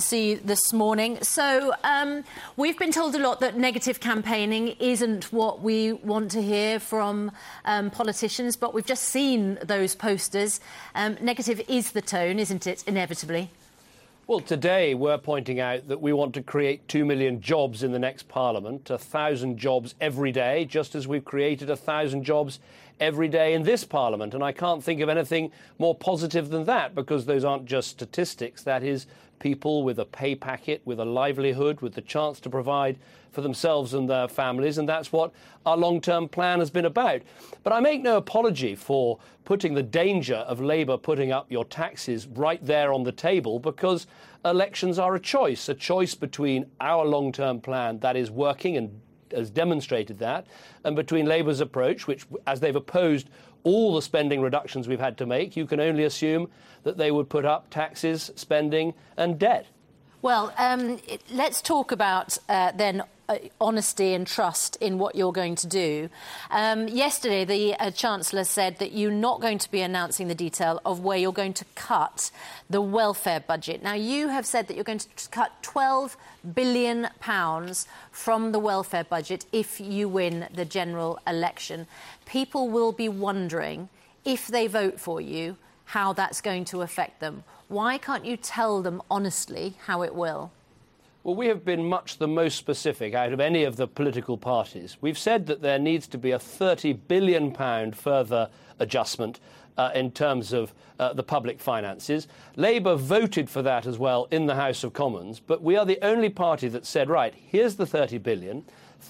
See this morning. So we've been told a lot that negative campaigning isn't what we want to hear from politicians, but we've just seen those posters. Negative is the tone, isn't it, inevitably? Well, today we're pointing out that we want to create 2 million jobs in the next Parliament, 1,000 jobs every day, just as we've created 1,000 jobs every day in this Parliament. And I can't think of anything more positive than that, because those aren't just statistics. That is people with a pay packet, with a livelihood, with the chance to provide for themselves and their families, and that's what our long-term plan has been about. But I make no apology for putting the danger of Labour putting up your taxes right there on the table, because elections are a choice between our long-term plan that is working and has demonstrated that, and between Labour's approach, which, as they've opposed all the spending reductions we've had to make, you can only assume that they would put up taxes, spending and debt. Well, let's talk about then honesty and trust in what you're going to do. Yesterday, the Chancellor said that you're not going to be announcing the detail of where you're going to cut the welfare budget. Now, you have said that you're going to cut £12 billion from the welfare budget if you win the general election. People will be wondering, if they vote for you, how that's going to affect them. Why can't you tell them honestly how it will? Well, we have been much the most specific out of any of the political parties. We've said that there needs to be a £30 billion further adjustment in terms of the public finances. Labour voted for that as well in the House of Commons, but we are the only party that said, right, here's the £30 billion.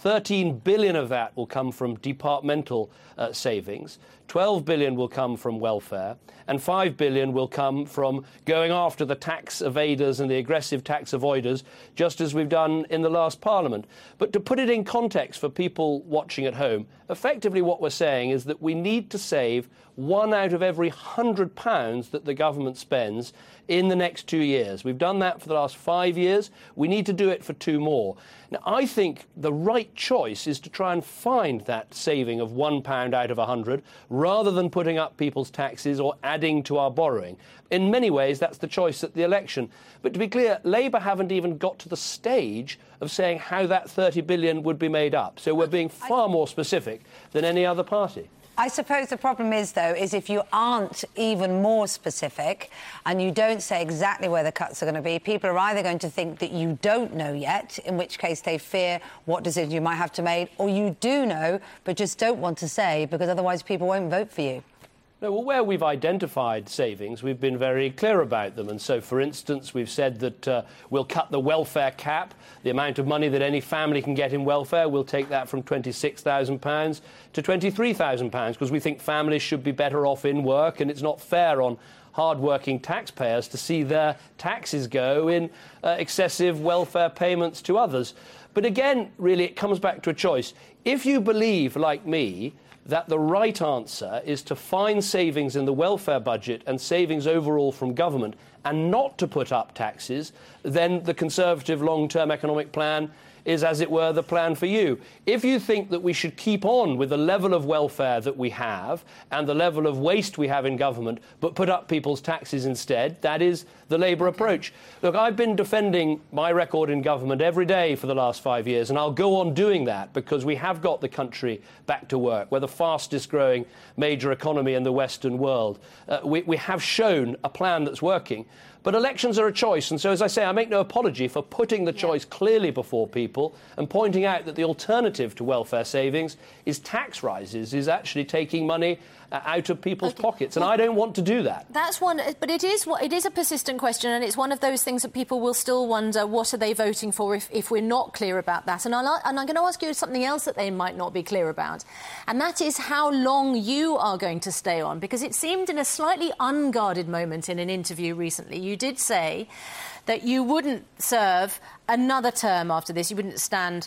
13 billion of that will come from departmental savings, 12 billion will come from welfare, and 5 billion will come from going after the tax evaders and the aggressive tax avoiders, just as we've done in the last Parliament. But to put it in context for people watching at home, effectively what we're saying is that we need to save £1 out of every £100 that the government spends in the next 2 years. We've done that for the last 5 years. We need to do it for 2 more. Now, I think the right choice is to try and find that saving of £1 out of 100 rather than putting up people's taxes or adding to our borrowing. In many ways, that's the choice at the election. But to be clear, Labour haven't even got to the stage of saying how that 30 billion would be made up. So we're being far more specific than any other party. I suppose the problem is, though, is if you aren't even more specific and you don't say exactly where the cuts are going to be, people are either going to think that you don't know yet, in which case they fear what decision you might have to make, or you do know but just don't want to say because otherwise people won't vote for you. No, well, where we've identified savings, we've been very clear about them. And so, for instance, we've said that we'll cut the welfare cap, the amount of money that any family can get in welfare. We'll take that from £26,000 to £23,000 because we think families should be better off in work, and it's not fair on hard-working taxpayers to see their taxes go in excessive welfare payments to others. But again, really, it comes back to a choice. If you believe, like me, that the right answer is to find savings in the welfare budget and savings overall from government and not to put up taxes, then the Conservative long-term economic plan is, as it were, the plan for you. If you think that we should keep on with the level of welfare that we have and the level of waste we have in government, but put up people's taxes instead, that is the Labour approach. Look, I've been defending my record in government every day for the last 5 years, and I'll go on doing that because we have got the country back to work. We're the fastest growing major economy in the Western world. We have shown a plan that's working. But elections are a choice, and so, as I say, I make no apology for putting the choice clearly before people and pointing out that the alternative to welfare savings is tax rises, is actually taking money out of people's pockets, and I don't want to do that. That's one, but it is a persistent question, and it's one of those things that people will still wonder, what are they voting for if we're not clear about that? And I'm going to ask you something else that they might not be clear about, and that is how long you are going to stay on, because it seemed in a slightly unguarded moment in an interview recently, you did say that you wouldn't serve another term after this. You wouldn't stand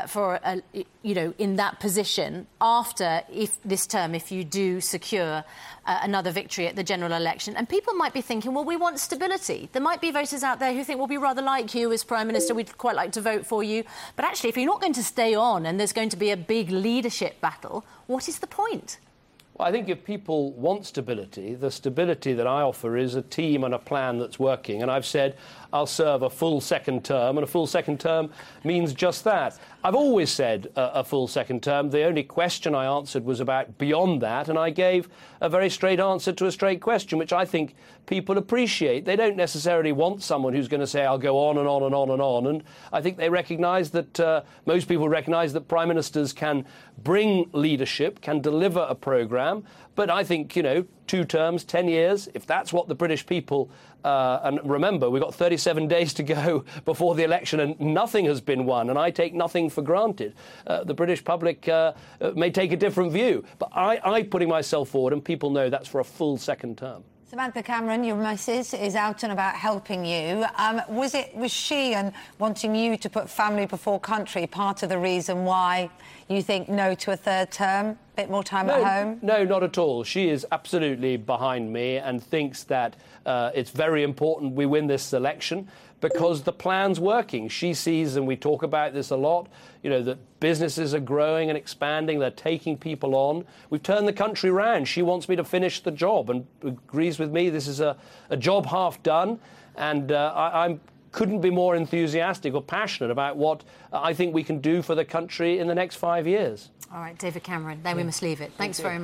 in that position after if you do secure another victory at the general election. And people might be thinking, well, we want stability. There might be voters out there who think, well, we rather like you as Prime Minister. We'd quite like to vote for you. But actually, if you're not going to stay on and there's going to be a big leadership battle, what is the point? Well, I think if people want stability, the stability that I offer is a team and a plan that's working. And I've said I'll serve a full second term, and a full second term means just that. I've always said a full second term. The only question I answered was about beyond that, and I gave a very straight answer to a straight question, which I think people appreciate. They don't necessarily want someone who's going to say, I'll go on and on and on and on. And I think they recognise that, most people recognise that Prime Ministers can bring leadership, can deliver a programme. But I think, 2 terms, 10 years, if that's what the British people, and remember, we've got 37 days to go before the election and nothing has been won, and I take nothing for granted. The British public may take a different view, but I'm putting myself forward, and people know that's for a full second term. Samantha Cameron, your missus, is out and about helping you. Was she and wanting you to put family before country part of the reason why you think no to a third term? Bit more time at home? No, not at all. She is absolutely behind me and thinks that it's very important we win this election because the plan's working. She sees, and we talk about this a lot, that businesses are growing and expanding. They're taking people on. We've turned the country round. She wants me to finish the job and agrees with me. This is a job half done, and I couldn't be more enthusiastic or passionate about what I think we can do for the country in the next 5 years. All right, David Cameron, there we must leave it. Thanks very much.